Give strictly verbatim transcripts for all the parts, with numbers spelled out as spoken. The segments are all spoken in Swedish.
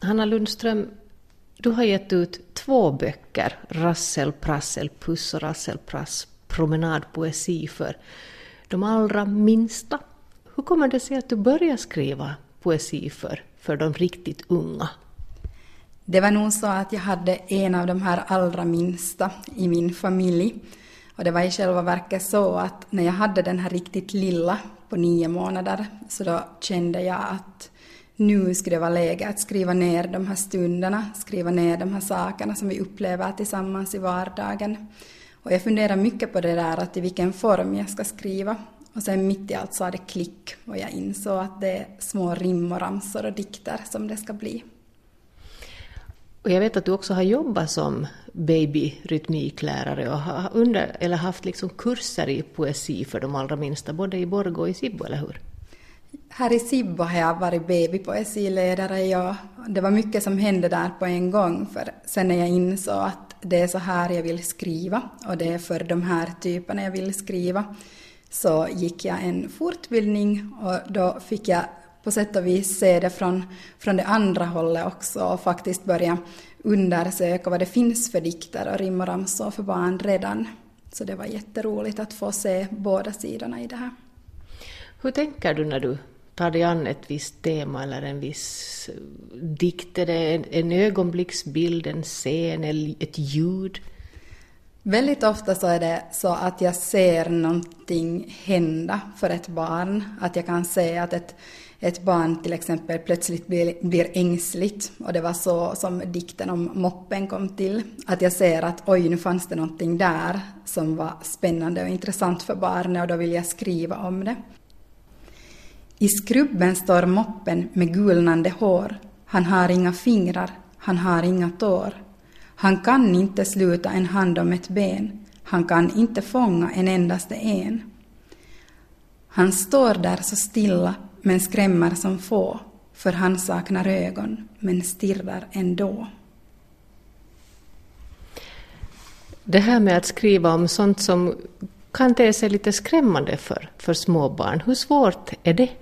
Hanna Lundström, du har gett ut två böcker, Rassel, Prassel, Puss och Rasselprass, promenadpoesi för de allra minsta. Hur kommer det sig att du börjar skriva poesi för, för de riktigt unga? Det var nog så att jag hade en av de här allra minsta i min familj. Och det var i själva verket så att när jag hade den här riktigt lilla på nio månader så då kände jag att nu skulle det vara läge att skriva ner de här stunderna, skriva ner de här sakerna som vi upplever tillsammans i vardagen. Och jag funderar mycket på det där, att i vilken form jag ska skriva. Och sen mitt i allt sa det klick och jag insåg att det är små rim och ramsor och dikter som det ska bli. Och jag vet att du också har jobbat som babyrytmiklärare och har under, eller haft liksom kurser i poesi för de allra minsta, både i Borgå och i Sibbo, eller hur? Här i Sibbo har jag varit babypoesiledare. Ja. Det var mycket som hände där på en gång, för sen när jag insåg att det är så här jag vill skriva och det är för de här typerna jag vill skriva, så gick jag en fortbildning och då fick jag på sätt och vis se det från, från det andra hållet också och faktiskt börja undersöka vad det finns för dikter och rim och ramsor för barn redan. Så det var jätteroligt att få se båda sidorna i det här. Hur tänker du när du tar dig an ett visst tema eller en viss dikt? Är det en, en ögonblicksbild, en scen eller ett ljud? Väldigt ofta så är det så att jag ser någonting hända för ett barn. Att jag kan se att ett, ett barn till exempel plötsligt blir, blir ängsligt. Och det var så som dikten om moppen kom till. Att jag ser att oj, nu fanns det någonting där som var spännande och intressant för barnet och då vill jag skriva om det. I skrubben står moppen med gulnande hår. Han har inga fingrar, han har inga tår. Han kan inte sluta en hand om ett ben. Han kan inte fånga en endaste en. Han står där så stilla men skrämmer som få. För han saknar ögon men stirrar ändå. Det här med att skriva om sånt som kan te sig lite skrämmande för, för små barn. Hur svårt är det?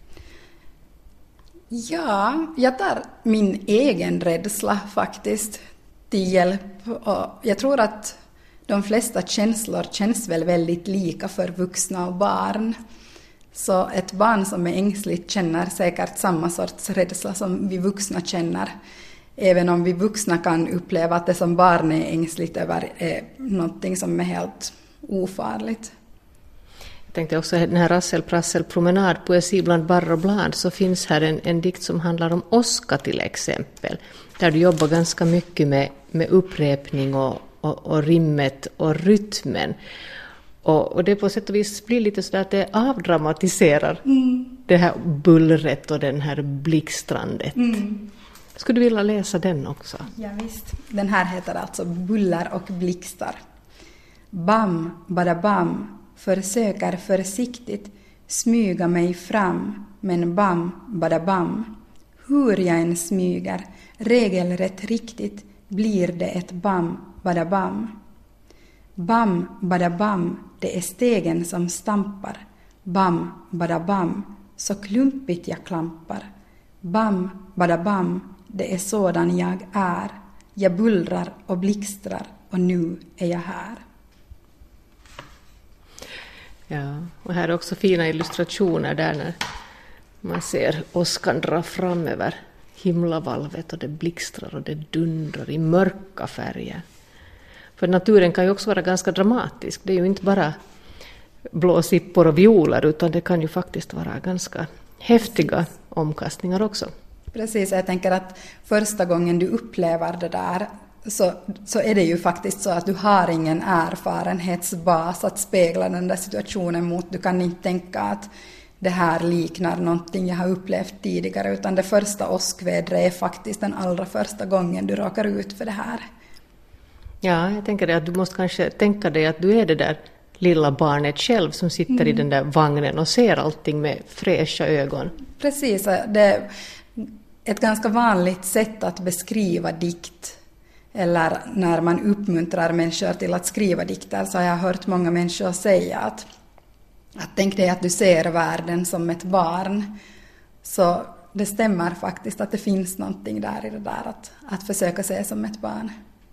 Ja, jag tar min egen rädsla faktiskt till hjälp. Och jag tror att de flesta känslor känns väl väldigt lika för vuxna och barn. Så ett barn som är ängsligt känner säkert samma sorts rädsla som vi vuxna känner. Även om vi vuxna kan uppleva att det som barn är ängsligt över är någonting som är helt ofarligt. Jag tänkte också den här Rassel, Prassel, promenad, poesi bland barr och blad, så finns här en, en dikt som handlar om åska till exempel. Där du jobbar ganska mycket med, med upprepning och, och, och rimmet och rytmen. Och, och det på sätt och vis blir lite så att det avdramatiserar mm. det här bullret och den här blickstrandet. Mm. Skulle du vilja läsa den också? Ja, visst. Den här heter alltså Buller och blixtar. Bam, bada bam, försöker försiktigt smyga mig fram, men bam, bada bam. Hur jag än smyger, regelrätt riktigt, blir det ett bam, bada bam. Bam, bada bam, det är stegen som stampar. Bam, bada bam, så klumpigt jag klampar. Bam, bada bam, det är sådan jag är. Jag bullrar och blixtrar och nu är jag här. Ja, och här är också fina illustrationer där när man ser åskan dra fram över himlavalvet och det blixtrar och det dundrar i mörka färger. För naturen kan ju också vara ganska dramatisk. Det är ju inte bara blåsippor och violer utan det kan ju faktiskt vara ganska häftiga omkastningar också. Precis, jag tänker att första gången du upplever det där så, så är det ju faktiskt så att du har ingen erfarenhetsbas att spegla den där situationen mot. Du kan inte tänka att det här liknar någonting jag har upplevt tidigare, utan det första åskvädret är faktiskt den allra första gången du råkar ut för det här. Ja, jag tänker att du måste kanske tänka dig att du är det där lilla barnet själv som sitter mm. i den där vagnen och ser allting med fräscha ögon. Precis, det är ett ganska vanligt sätt att beskriva dikt. Eller när man uppmuntrar människor till att skriva dikter så har jag hört många människor säga att, att tänk dig att du ser världen som ett barn. Så det stämmer faktiskt att det finns någonting där i det där att, att försöka se som ett barn.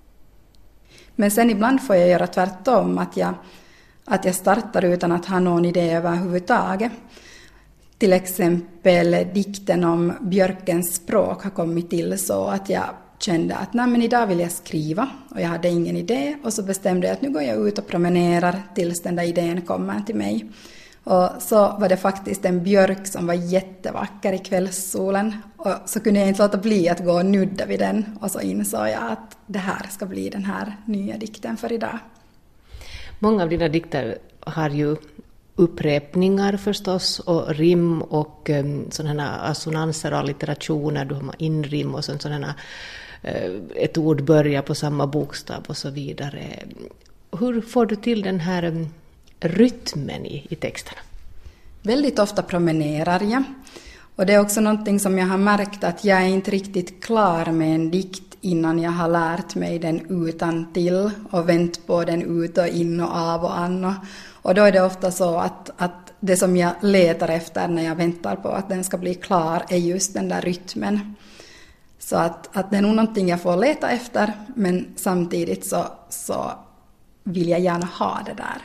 Men sen ibland får jag göra tvärtom, att jag, att jag startar utan att ha någon idé överhuvudtaget. Till exempel dikten om björkens språk har kommit till så att jag kände att nej, men idag vill jag skriva och jag hade ingen idé, och så bestämde jag att nu går jag ut och promenerar tills den där idén kommer till mig. Och så var det faktiskt en björk som var jättevacker i kvällssolen, och så kunde jag inte låta bli att gå och nudda vid den, och så insåg jag att det här ska bli den här nya dikten för idag. Många av dina dikter har ju upprepningar förstås, och rim och um, sådana assonanser och allitterationer, du har inrim och sådana, uh, ett ord börjar på samma bokstav och så vidare. Hur får du till den här um, rytmen i, i texterna? Väldigt ofta promenerar jag, och det är också någonting som jag har märkt att jag är inte riktigt klar med en dikt innan jag har lärt mig den utan till och vänt på den ut och in och av och an. Och då är det ofta så att, att det som jag letar efter när jag väntar på att den ska bli klar är just den där rytmen. Så att, att det är nog någonting jag får leta efter, men samtidigt så, så vill jag gärna ha det där.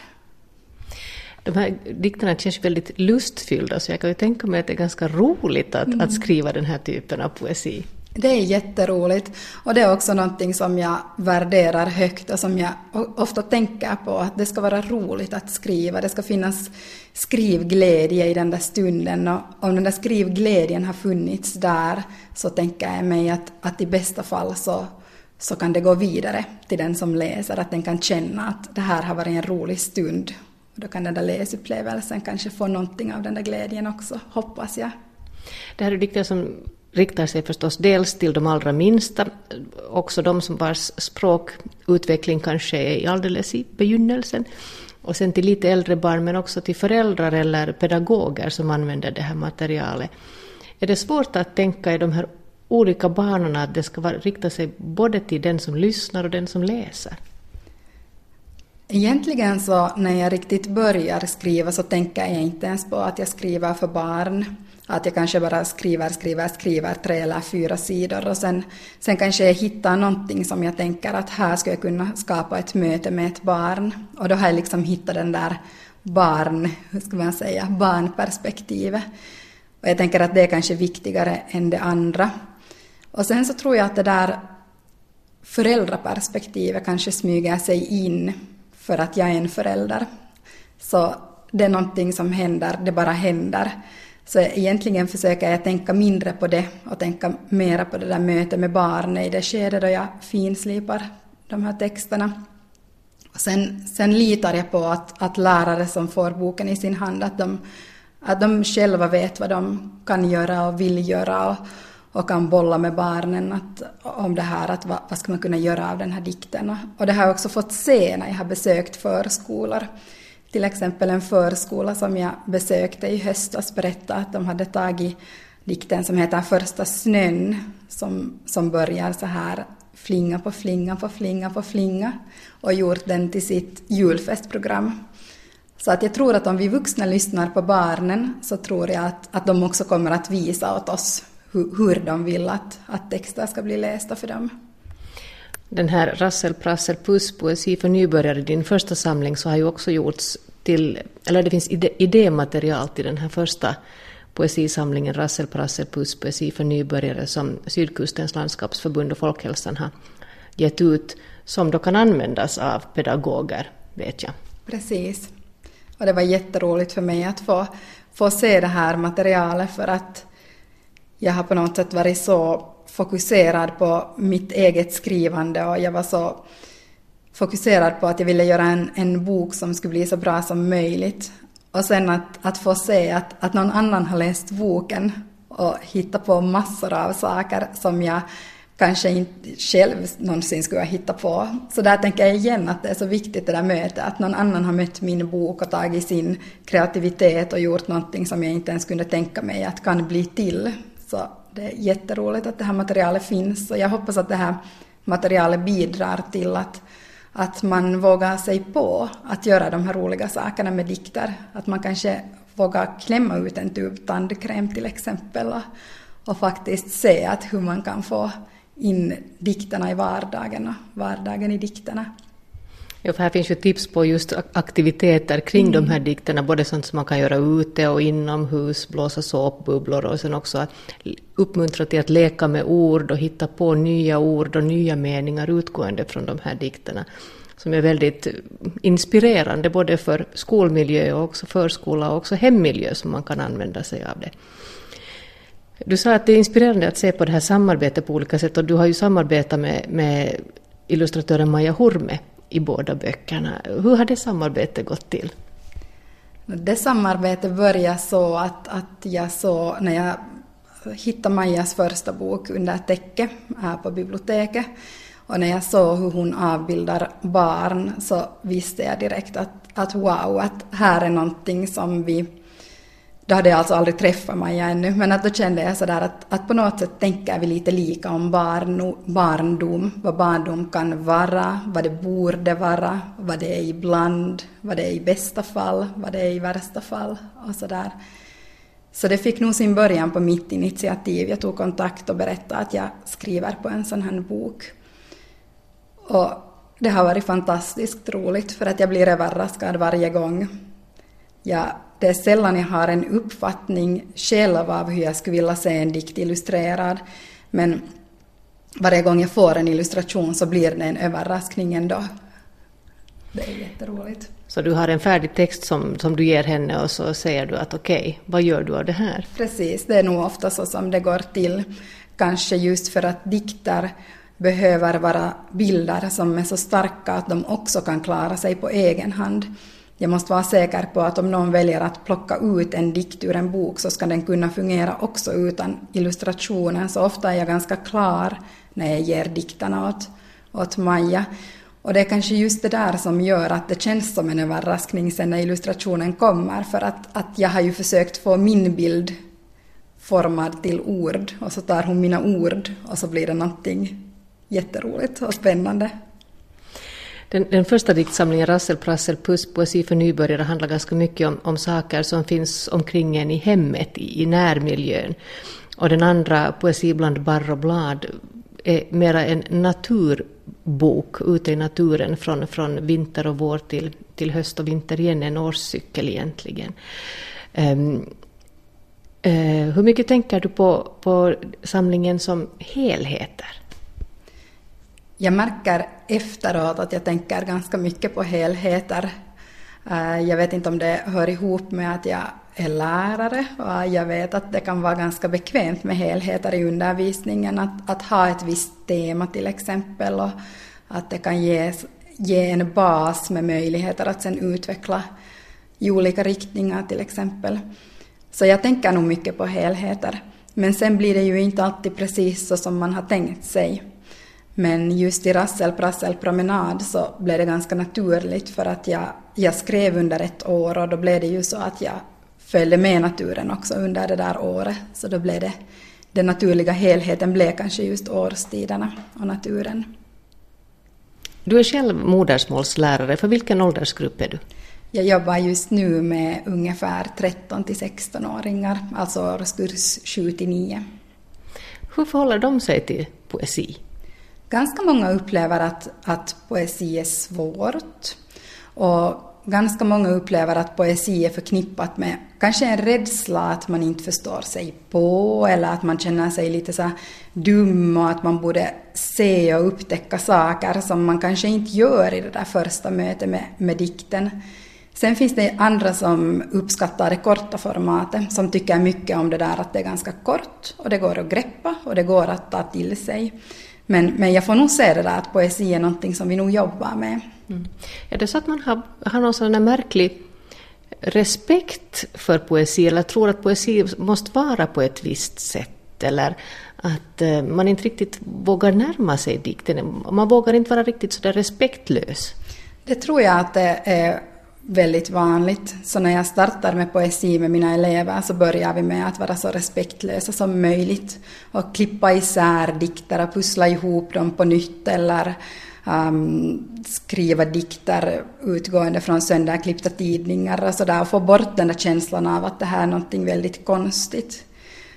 De här dikterna känns väldigt lustfyllda, så jag kan ju tänka mig att det är ganska roligt att, mm. att skriva den här typen av poesi. Det är jätteroligt, och det är också någonting som jag värderar högt och som jag ofta tänker på, att det ska vara roligt att skriva. Det ska finnas skrivglädje i den där stunden, och om den där skrivglädjen har funnits där så tänker jag mig att, att i bästa fall så, så kan det gå vidare till den som läser, att den kan känna att det här har varit en rolig stund. Och då kan den där läsupplevelsen kanske få någonting av den där glädjen också, hoppas jag. Det här är dikter som riktar sig förstås dels till de allra minsta, också de som vars språkutveckling kanske är alldeles i begynnelsen, och sen till lite äldre barn, men också till föräldrar eller pedagoger som använder det här materialet. Är det svårt att tänka i de här olika banorna, att det ska vara, rikta sig både till den som lyssnar och den som läser? Egentligen så när jag riktigt börjar skriva så tänker jag inte ens på att jag skriver för barn. Att jag kanske bara skriver, skriver, skriver tre eller fyra sidor, och sen, sen kanske jag hittar någonting som jag tänker att här ska jag kunna skapa ett möte med ett barn. Och då har jag liksom hittat den där barn, hur ska man säga, barnperspektivet. Och jag tänker att det är kanske viktigare än det andra. Och sen så tror jag att det där föräldraperspektivet kanske smyger sig in för att jag är en förälder. Så det är någonting som händer, det bara händer. Så egentligen försöker jag tänka mindre på det och tänka mera på det där mötet med barn i det skede då jag finslipar de här texterna. Och sen, sen litar jag på att, att lärare som får boken i sin hand, att de, att de själva vet vad de kan göra och vill göra, och, och kan bolla med barnen att, om det här, att vad, vad ska man kunna göra av den här dikten. Och det har jag också fått se när jag har besökt förskolor. Till exempel en förskola som jag besökte i höstas berättade att de hade tagit dikten som heter Första snön, som, som börjar så här: flinga på flinga på flinga på flinga, och gjort den till sitt julfestprogram. Så att jag tror att om vi vuxna lyssnar på barnen så tror jag att, att de också kommer att visa åt oss hur, hur de vill att, att texter ska bli lästa för dem. Den här Rassel, prassel, puss, poesi för nybörjare, din första samling, så har ju också gjorts till, eller det finns ide, idématerial till den här första poesisamlingen Rassel, prassel, puss, poesi för nybörjare, som Sydkustens landskapsförbund och Folkhälsan har gett ut, som då kan användas av pedagoger, vet jag. Precis. Och det var jätteroligt för mig att få, få se det här materialet, för att jag har på något sätt varit så fokuserad på mitt eget skrivande, och jag var så fokuserad på att jag ville göra en, en bok som skulle bli så bra som möjligt. Och sen att, att få se att, att någon annan har läst boken och hittat på massor av saker som jag kanske inte själv någonsin skulle ha hittat på. Så där tänker jag igen att det är så viktigt det där mötet, att någon annan har mött min bok och tagit sin kreativitet och gjort någonting som jag inte ens kunde tänka mig att kan bli till. Så det är jätteroligt att det här materialet finns, och jag hoppas att det här materialet bidrar till att, att man vågar sig på att göra de här roliga sakerna med dikter. Att man kanske vågar klämma ut en tub tandkräm till exempel, och, och faktiskt se att hur man kan få in dikterna i vardagen och vardagen i dikterna. Ja, för här finns ju tips på just aktiviteter kring mm. de här dikterna, både sånt som man kan göra ute och inomhus, blåsa såpbubblor och sen också uppmuntra till att leka med ord och hitta på nya ord och nya meningar utgående från de här dikterna, som är väldigt inspirerande både för skolmiljö och också förskola och också hemmiljö som man kan använda sig av det. Du sa att det är inspirerande att se på det här samarbetet på olika sätt, och du har ju samarbetat med, med illustratören Maja Hurme i båda böckerna. Hur har det samarbetet gått till? Det samarbetet började så att, att jag såg, när jag hittade Majas första bok Under täcke här på biblioteket, och när jag såg hur hon avbildar barn, så visste jag direkt att, att wow, att här är någonting som vi, då hade jag alltså aldrig träffat Maja ännu, men att då kände jag sådär att, att på något sätt tänker vi lite lika om barn, barndom, vad barndom kan vara, vad det borde vara, vad det är ibland, vad det är i bästa fall, vad det är i värsta fall och sådär. Så det fick nog sin början på mitt initiativ. Jag tog kontakt och berättade att jag skriver på en sån här bok. Och det har varit fantastiskt roligt, för att jag blir överraskad varje gång. Jag Det är sällan jag har en uppfattning själv av hur jag skulle vilja se en dikt illustrerad. Men varje gång jag får en illustration så blir det en överraskning ändå. Det är jätteroligt. Så du har en färdig text som, som du ger henne, och så säger du att okej, okay, vad gör du av det här? Precis, det är nog ofta så som det går till. Kanske just för att dikter behöver vara bilder som är så starka att de också kan klara sig på egen hand. Jag måste vara säker på att om någon väljer att plocka ut en dikt ur en bok, så ska den kunna fungera också utan illustrationen. Så ofta är jag ganska klar när jag ger dikterna åt, åt Maja. Och det är kanske just det där som gör att det känns som en överraskning sen när illustrationen kommer. För att, att jag har ju försökt få min bild formad till ord, och så tar hon mina ord och så blir det någonting jätteroligt och spännande. Den, den första diktsamlingen Rassel, prassel, puss, poesi för nybörjare handlar ganska mycket om, om saker som finns omkring en i hemmet, i, i närmiljön. Och den andra, Poesi bland barr och blad, är mera en naturbok ute i naturen från, från vinter och vår till, till höst och vinter igen, en årscykel egentligen. Um, uh, hur mycket tänker du på, på samlingen som helheter? Jag märker efteråt att jag tänker ganska mycket på helheter. Jag vet inte om det hör ihop med att jag är lärare, och jag vet att det kan vara ganska bekvämt med helheter i undervisningen. Att, att ha ett visst tema till exempel, och att det kan ge, ge en bas med möjligheter att sen utveckla i olika riktningar till exempel. Så jag tänker nog mycket på helheter. Men sen blir det ju inte alltid precis så som man har tänkt sig. Men just i Rassel, prassel, promenad så blev det ganska naturligt, för att jag, jag skrev under ett år, och då blev det ju så att jag följde med naturen också under det där året. Så då blev det, den naturliga helheten blev kanske just årstiderna och naturen. Du är själv modersmålslärare. För vilken åldersgrupp är du? Jag jobbar just nu med ungefär tretton till sexton-åringar, alltså årskurs sju till nio. Hur förhåller de sig till poesi? Ganska många upplever att, att poesi är svårt, och ganska många upplever att poesi är förknippat med kanske en rädsla att man inte förstår sig på, eller att man känner sig lite så dum och att man borde se och upptäcka saker som man kanske inte gör i det där första mötet med, med dikten. Sen finns det andra som uppskattar det korta formatet, som tycker mycket om det där att det är ganska kort och det går att greppa och det går att ta till sig. Men, men jag får nog se det där att poesi är någonting som vi nog jobbar med. Mm. Är det så att man har, har någon sån här märklig respekt för poesi, eller tror att poesi måste vara på ett visst sätt, eller att uh, man inte riktigt vågar närma sig dikten? Man vågar inte vara riktigt så där respektlös. Det tror jag att det är väldigt vanligt. Så när jag startar med poesi med mina elever så börjar vi med att vara så respektlösa som möjligt och klippa isär dikter och pussla ihop dem på nytt, eller um, skriva dikter utgående från sönderklippta tidningar och sådär, och få bort den där känslan av att det här är någonting väldigt konstigt. För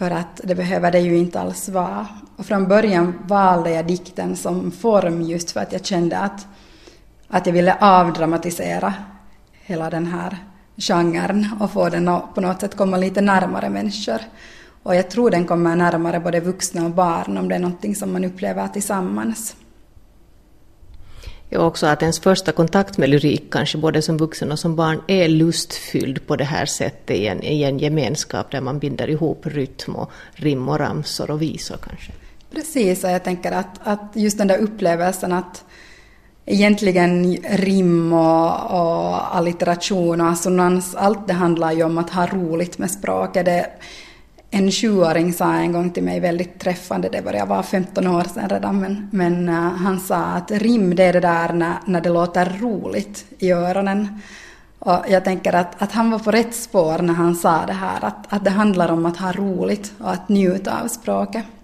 För att det behöver det ju inte alls vara. Och från början valde jag dikten som form just för att jag kände att, att jag ville avdramatisera hela den här genren och få den att på något sätt komma lite närmare människor. Och jag tror den kommer närmare både vuxna och barn om det är någonting som man upplever tillsammans. Ja, också att ens första kontakt med lyrik, kanske både som vuxen och som barn, är lustfylld på det här sättet i en, i en gemenskap där man binder ihop rytm och rim och ramsor och visor kanske. Precis, och jag tänker att, att just den där upplevelsen att egentligen rim och, och allitteration och assonans, allt det handlar ju om att ha roligt med språket. Det, en sjuåring sa en gång till mig väldigt träffande, det var jag var femton år sedan redan, men, men uh, han sa att rim det är det där när, när det låter roligt i öronen. Och jag tänker att, att han var på rätt spår när han sa det här, att, att det handlar om att ha roligt och att njuta av språket.